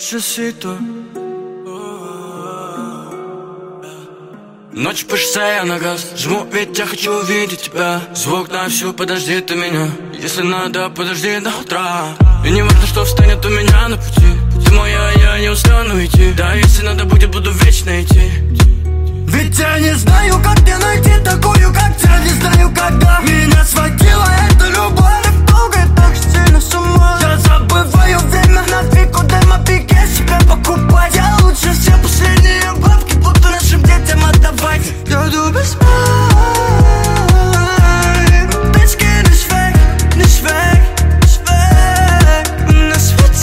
Je suis toi. Ночь по шоссе, я на газ жму, ведь я хочу увидеть тебя. Звук на всю, подожди ты меня. Если надо, подожди до утра. И не важно, что встанет у меня на пути. Ты моя, я не устану идти. Да, если надо будет, буду вечно идти. Ведь я не знаю, как мне найти такую, как тебя. Не знаю, когда меня схватила эта любовь. Долго и так сильно с ума. Я забываю время на двиг, дай мопике себя покупать. Я лучше все последние бабки буду нашим детям отдавать. Я du bist mein. Bitch, geh nicht weg, nicht weg, nicht weg. Es wird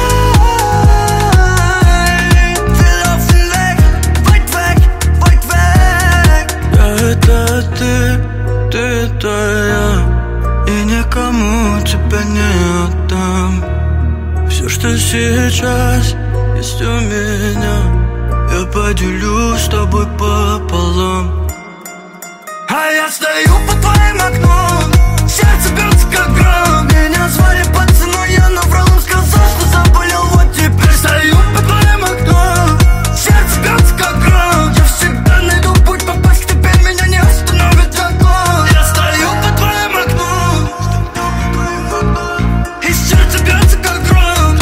Zeit. Wir laufen weg, weit weg, weit weg. Да, это ты это я. И никому тебя не отдам. Все, что сейчас есть у меня, я поделю с тобой пополам. А я стою под твоим окном, сердце бьется как гром. Меня звали пацаном, я наврал, он сказал, что заболел. Вот теперь стою под твоим окном, сердце бьется как гром. Я всегда найду путь попасть к тебе, меня не остановит закон. Я стою под твоим окном, и сердце бьется как гром.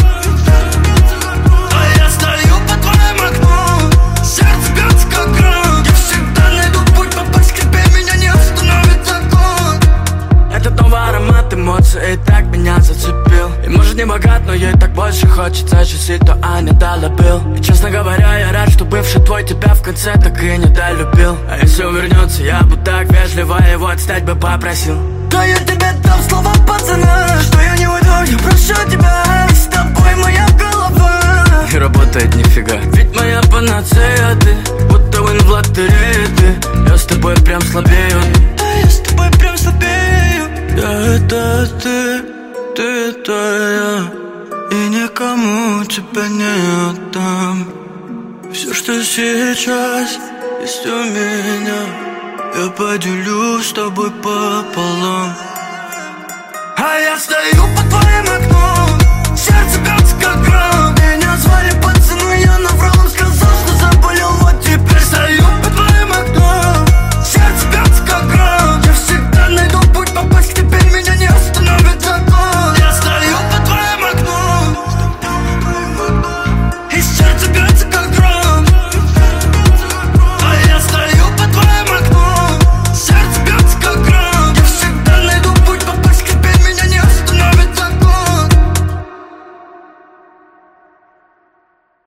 А я стою под твоим окном, сердце бьется как гром. Я всегда найду путь попасть к тебе, меня не остановит закон. Этот новый аромат эмоций и так меня зацепил. И может не богат, но ей так больше хочется. Часы, то Аня долюбил. И честно говоря, я рад, что бывший твой тебя в конце так и не долюбил. А если он вернется, я бы так вежливо его отстать бы попросил. Да я тебе дам слова пацана, что я не уйду, я прошу тебя. И с тобой моя голова Не работает нифига. Ведь моя панацея ты, будто вин в лотерее ты. Я с тобой прям слабею. Да я с тобой прям слабею. Да, это ты это я. И никому тебя не отдам. Все, что сейчас есть у меня, я поделю с тобой пополам. А я стою под